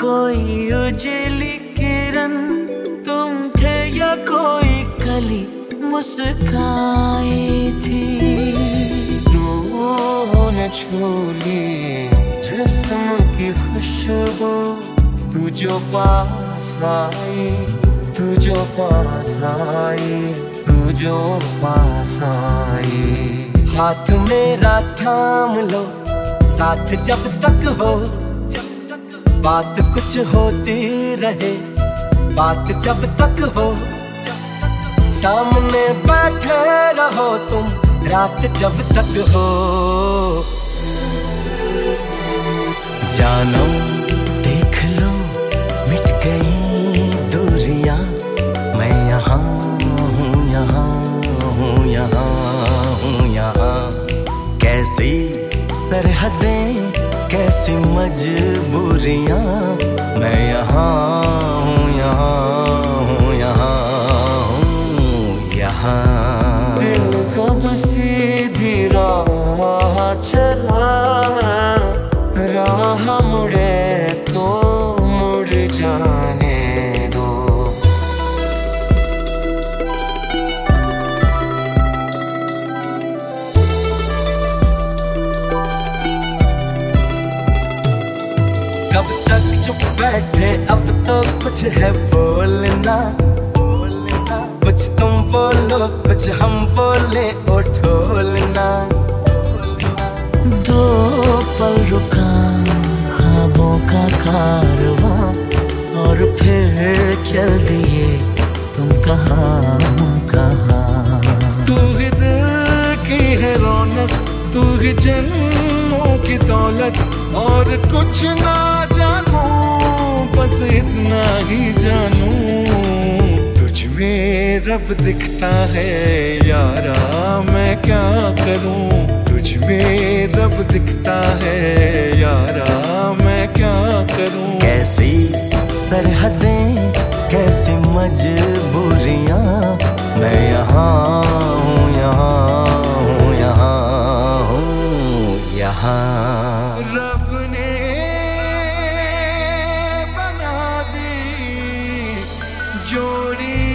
कोई उजली किरण तुम थे या कोई कली मुस्काई थी। रूह ने छू ली जिस्म की खुशबू, तू जो पास आई, तू जो पास आई, तू जो पास आई। हाथ मेरा थाम लो साथ जब तक हो, बात कुछ होती रहे बात जब तक हो। सामने बैठे रहो तुम रात जब तक हो। जानो देख लो मिट गई दूरियां, मैं यहाँ हूँ, यहाँ हूँ, यहाँ हूँ, यहाँ। कैसी सरहदें कैसी मजबूरियां, मैं यहाँ हूँ, यहाँ हूँ, यहाँ हूँ, यहाँ। दिल कब सीधी राह चला, राह मुड़े तो मुड़ जाने दो। कब तक चुप बैठे अब तो कुछ है बोलना, बोलना। कुछ तुम बोलो कुछ हम बोले ओ ढोलना। दो पल रुका ख्वाबों का कारवां, और फिर चल दिए तुम कहाँ कहाँ। तू ही दिल की है रौनक, तू ही जन्मों की दौलत, और कुछ ना जानू बस इतना ही जानू। तुझ में रब दिखता है यारा, मैं क्या करूं। तुझ में रब दिखता है यारा, मैं क्या करूं। कैसी सरहदें कैसी मजबूरियां, मैं यहाँ हूँ, यहाँ हूँ, यहाँ हूँ, यहाँ। रब ने बना दी जोड़ी